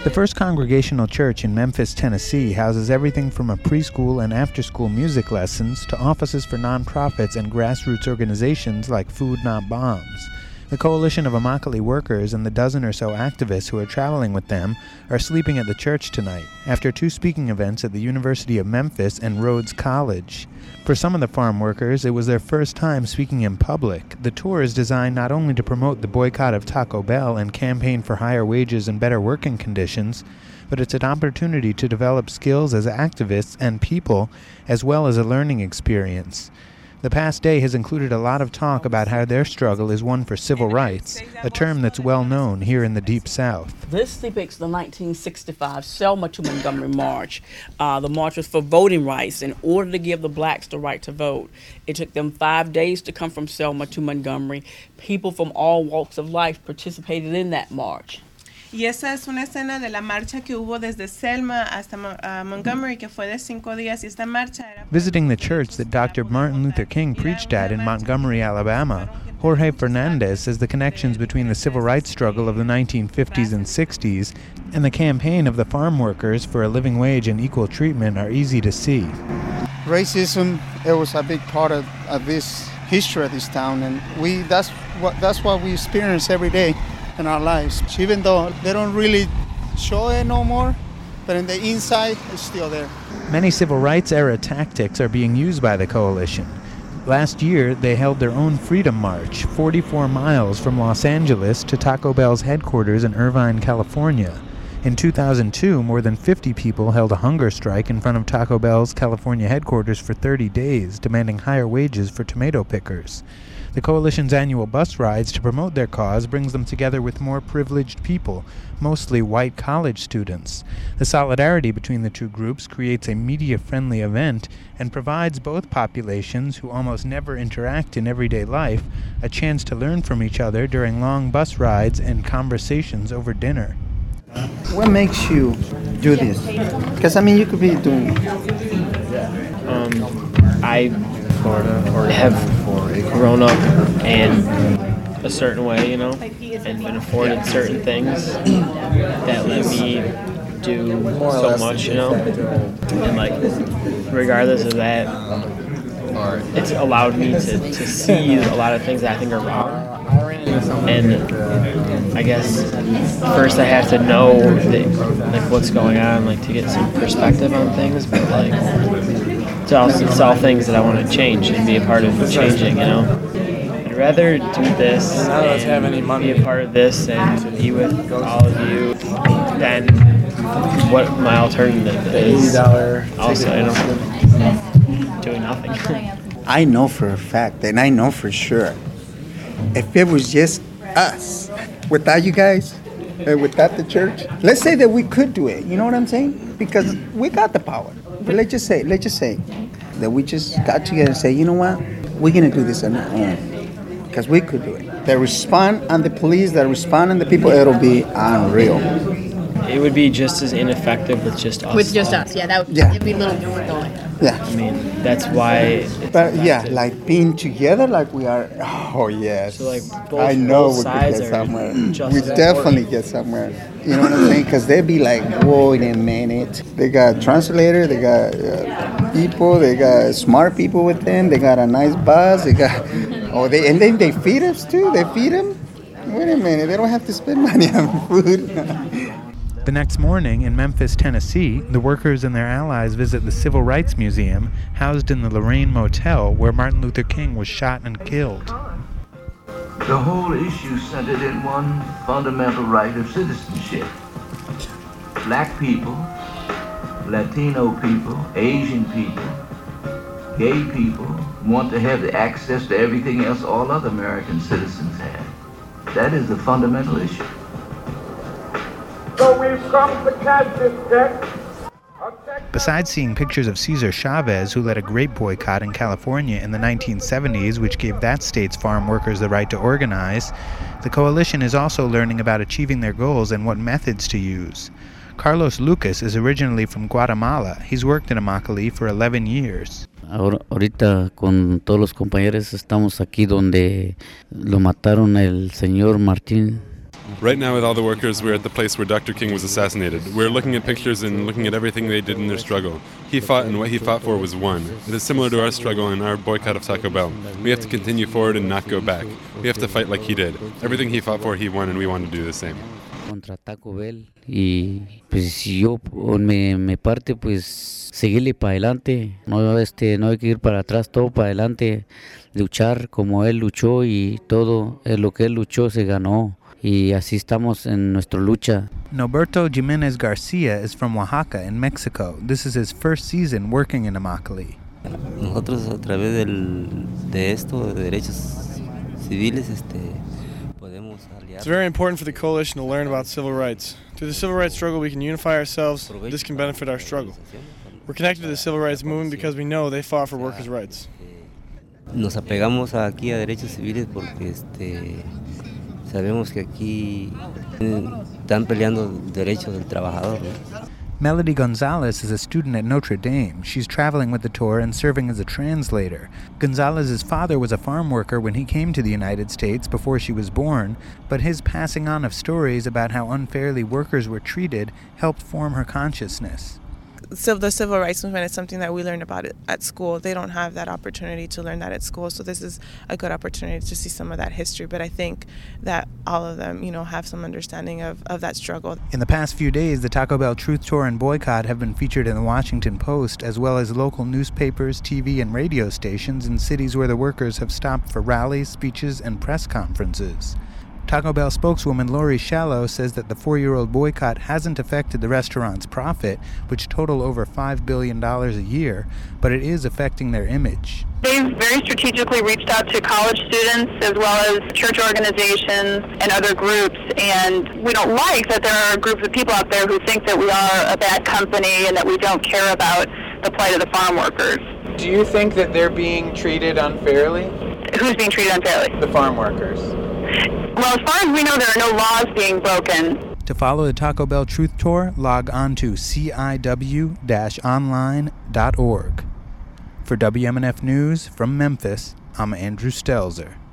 The First Congregational Church in Memphis, Tennessee houses everything from a preschool and after-school music lessons to offices for nonprofits and grassroots organizations like Food Not Bombs. The coalition of Immokalee workers and the dozen or so activists who are traveling with them are sleeping at the church tonight after two speaking events at the University of Memphis and Rhodes College. For some of the farm workers, it was their first time speaking in public. The tour is designed not only to promote the boycott of Taco Bell and campaign for higher wages and better working conditions, but it's an opportunity to develop skills as activists and people, as well as a learning experience. The past day has included a lot of talk about how their struggle is one for civil rights, a term that's well known here in the Deep South. This depicts the 1965 Selma to Montgomery March. The march was for voting rights in order to give the blacks the right to vote. It took them 5 days to come from Selma to Montgomery. People from all walks of life participated in that march. Y esa es una escena de la marcha que hubo desde Selma hasta Montgomery, que fue de 5 días, y esta marcha era... Visiting the church that Dr. Martin Luther King preached at in Montgomery, Alabama, Jorge Fernandez says the connections between the civil rights struggle of the 1950s and 60s and the campaign of the farm workers for a living wage and equal treatment are easy to see. Racism, it was a big part of this history of this town, and that's what we experience every day in our lives. Even though they don't really show it no more, but in the inside, it's still there. Many civil rights era tactics are being used by the coalition. Last year, they held their own Freedom March, 44 miles from Los Angeles to Taco Bell's headquarters in Irvine, California. In 2002, more than 50 people held a hunger strike in front of Taco Bell's California headquarters for 30 days, demanding higher wages for tomato pickers. The coalition's annual bus rides to promote their cause brings them together with more privileged people, mostly white college students. The solidarity between the two groups creates a media-friendly event and provides both populations, who almost never interact in everyday life, a chance to learn from each other during long bus rides and conversations over dinner. What makes you do this? Because, you could be doing... I have grown up in a certain way, and been afforded certain things that let me do so much, and regardless of that, it's allowed me to see a lot of things that I think are wrong. And I guess first I have to know what's going on, to get some perspective on things, but it's all things that I want to change and be a part of changing, I'd rather do this and be a part of this and be with all of you than what my alternative is. Also, doing nothing. I know for a fact, and I know for sure, if it was just us, without you guys, without the church, let's say that we could do it, you know what I'm saying? Because we got the power. But let's just say that we just got together and say, you know what, we're going to do this on our own. Because we could do it. The response on the police, the response on the people, it'll be unreal. It would be just as ineffective with just us. With just us, it'd be a little going. Yeah. That's why. But being together we are. Oh yes. So I know we could get somewhere. We definitely get somewhere. You know what I'm saying? Because they'd be like, wait a minute. They got translator. They got people. They got smart people with them. They got a nice bus. They got. And then they feed us too. They feed them. Wait a minute. They don't have to spend money on food. The next morning in Memphis, Tennessee, the workers and their allies visit the Civil Rights Museum, housed in the Lorraine Motel, where Martin Luther King was shot and killed. The whole issue centered in one fundamental right of citizenship. Black people, Latino people, Asian people, gay people want to have the access to everything else all other American citizens have. That is the fundamental issue. So we've come to cash this check. Besides seeing pictures of Cesar Chavez, who led a great boycott in California in the 1970s, which gave that state's farm workers the right to organize, the coalition is also learning about achieving their goals and what methods to use. Carlos Lucas is originally from Guatemala. He's worked in Immokalee for 11 years. Ahorita con todos los compañeros estamos aquí donde lo mataron el señor Martín Right now, with all the workers, we're at the place where Dr. King was assassinated. We're looking at pictures and looking at everything they did in their struggle. He fought, and what he fought for was one. It is similar to our struggle and our boycott of Taco Bell. We have to continue forward and not go back. We have to fight like he did. Everything he fought for, he won, and we want to do the same. Contra Taco Bell. Y pues yo, me parte, pues seguirle para adelante. No, no hay que ir para atrás, todo para adelante. Luchar como él luchó y todo lo que él luchó se ganó. Y así estamos en nuestra lucha. Norberto Jimenez Garcia is from Oaxaca in Mexico. This is his first season working in Immokalee. Nosotros a través de esto, de derechos civiles, podemos aliar. It's very important for the coalition to learn about civil rights. Through the civil rights struggle, we can unify ourselves. This can benefit our struggle. We're connected to the civil rights movement because we know they fought for workers' rights. Nos apegamos aquí a derechos civiles porque sabemos que aquí están peleando derechos del trabajador, ¿no? Melody Gonzalez is a student at Notre Dame. She's traveling with the tour and serving as a translator. Gonzalez's father was a farm worker when he came to the United States before she was born, but his passing on of stories about how unfairly workers were treated helped form her consciousness. So the civil rights movement is something that we learn about it at school. They don't have that opportunity to learn that at school, so this is a good opportunity to see some of that history. But I think that all of them, have some understanding of that struggle. In the past few days, the Taco Bell Truth Tour and Boycott have been featured in the Washington Post, as well as local newspapers, TV, and radio stations in cities where the workers have stopped for rallies, speeches, and press conferences. Taco Bell spokeswoman Lori Shallow says that the 4-year-old boycott hasn't affected the restaurant's profit, which total over $5 billion a year, but it is affecting their image. They've very strategically reached out to college students as well as church organizations and other groups, and we don't like that there are groups of people out there who think that we are a bad company and that we don't care about the plight of the farm workers. Do you think that they're being treated unfairly? Who's being treated unfairly? The farm workers. Well, as far as we know, there are no laws being broken. To follow the Taco Bell Truth Tour, log on to ciw-online.org. For WMNF News from Memphis, I'm Andrew Stelzer.